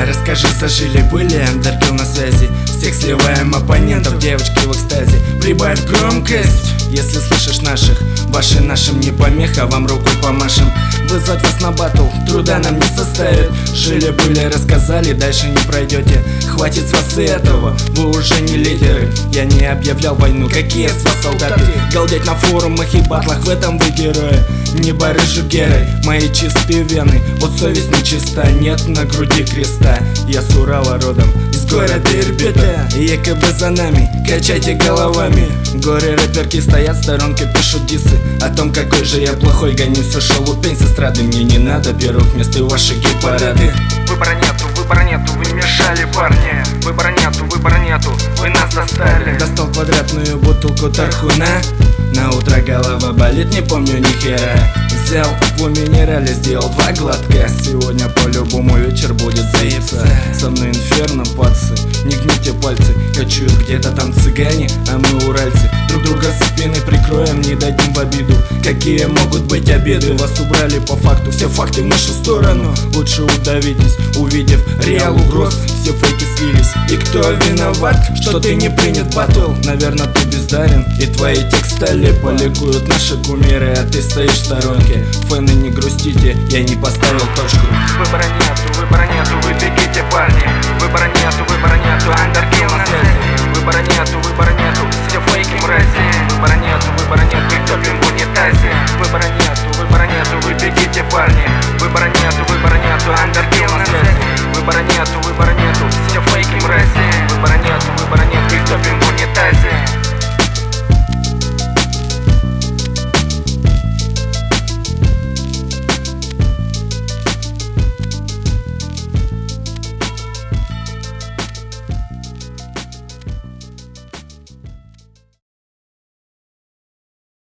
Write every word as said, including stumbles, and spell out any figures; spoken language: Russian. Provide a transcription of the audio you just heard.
Расскажи, зажили-были, андеркилл на связи. Всех сливаем оппонентов, девочки в экстазе. Прибавь громкость, если слышишь наших. Ваши нашим не помеха, вам рукой помашем. Вызвать вас на батл труда нам не составит. Жили-были, рассказали, дальше не пройдете. Хватит с вас и этого, вы уже не лидеры. Я не объявлял войну, какие с вас солдаты. Галдеть на форумах и батлах, в этом вы герои. Не барыжу герой, мои чистые вены. Вот совесть нечиста, нет на груди креста. Я с Урала родом, из города Ирбита. Якобы за нами, качайте головами. Горе-рэперки стоят в сторонке, пишут дисы о том, какой же я плохой. Гоню все шалупень с эстрады, мне не надо первых мест и ваши гей-парады. Выбора нету, выбора нету, вы мешали, парни. Выбора нету, выбора нету, вы нас достали. Достал квадратную бутылку тархуна. На утро голова болит, не помню ни хера. Взял по минерале, сделал два глотка. Сегодня по-любому вечер будет заебся. Со мной инферно, пацы, не гните пальцы. Кочуют где-то там цыгане, а мы уральцы. Друг друга со спины прикроем, не дадим в обиду. Какие могут быть обиды? Вас убрали по факту, все факты в нашу сторону. Лучше удавитесь, увидев реал угроз. Все фейки слились. И кто виноват, что ты не принят в батл? Наверное, ты бездарен, и твои тексты поликуют наши кумиры, а ты стоишь в сторонке. Фэны, не грустите, я не поставил точку. Выбора нету, выбора нету, вы бегите, парни. Выбора нету, выбора нету, андеркилл на связи. Выбора нету, выбора нету, все фейки мрази. Выбора нету, выбора нету, и топим в унитазе. Выбора нету, выбора нету, вы бегите, парни. Выбора нету, выбора нету, андеркилл на связи. Выбора нету, выбора нету, все фейки мрази. Выбора нету, выбора нету, и топим в унитазе.